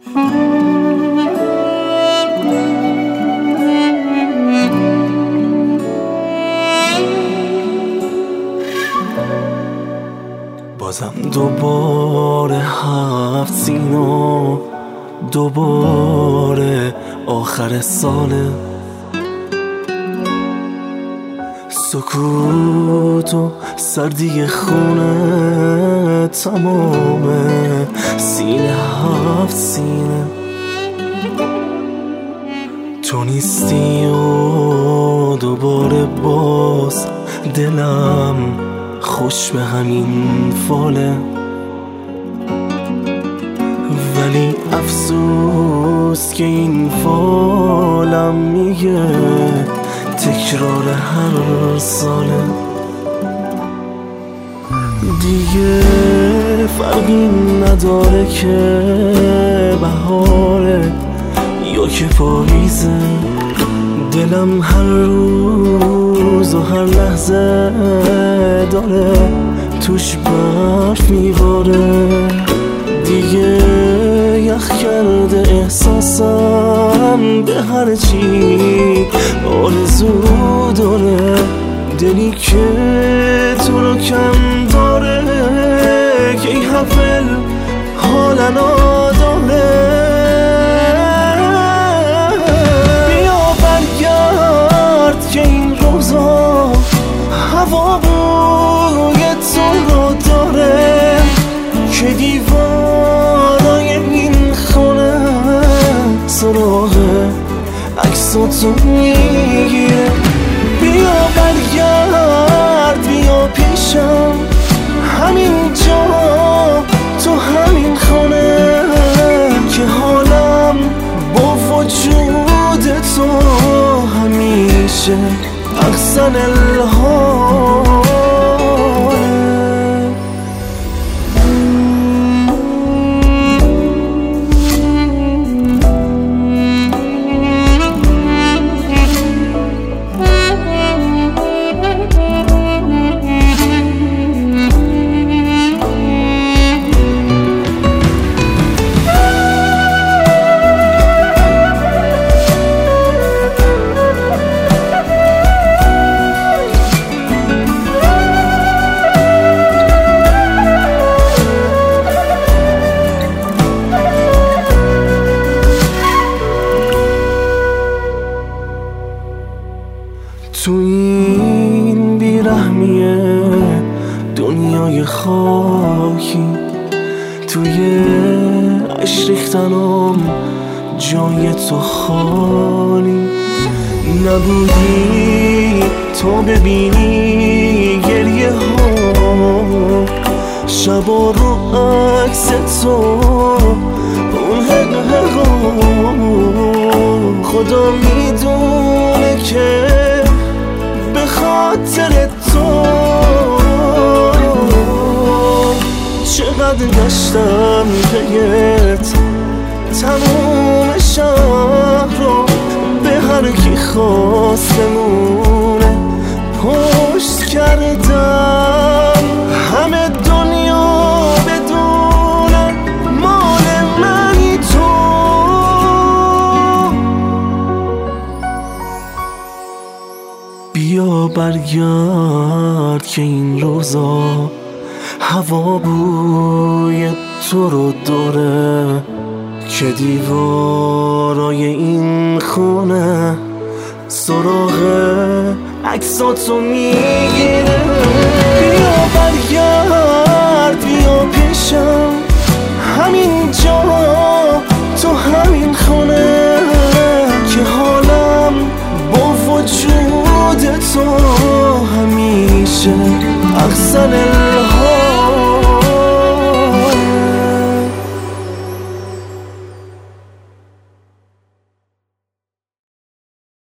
بازم دوباره 7 سینا، دوباره آخر ساله، سکوت و سردی خونه تمامه، سینه 7 سینه، تو نیستی و دوباره باز دلم خوش به همین فاله، ولی افسوس که این فالم میگه تکرار هر ساله، دیگه فرقی نداره که بهاره یا که پاییزه، دلم هر روز و هر لحظه داره توش برف میباره، دیگه یخ کرده احساسم به هر چی آرزو داره، دلی که تو رو کم داره که این حفل حالنا داره، که این روزا هوا بوی تو رو داره، که دیوارای این خونه سراغ عکساتو میگیره، بیا برگرد بیا پیشم همینجا تو همین خونه، که حالم با وجود تو همیشه احسن الحال. تو این بیرحمیه دنیای خاکی، توی عشق ریختنم جای تو خالی، نبودی تو ببینی گریه ها شبا رو عکس تو اون حقه خدا میدونه که به خاطر تو چقدر گشتم پیت تموم شهر رو، به هر کی خواست بمونه پشت کردم، همه دنیا بدونه مال منی تو، بیا برگرد که این روزا هوا بوی تو رو داره، که دیوارای این خونه سراغ عکساتو میگیره، بیا برگرد بیا پیشم همینجا تو همین خونه، که حالم با وجود تو همیشه احسن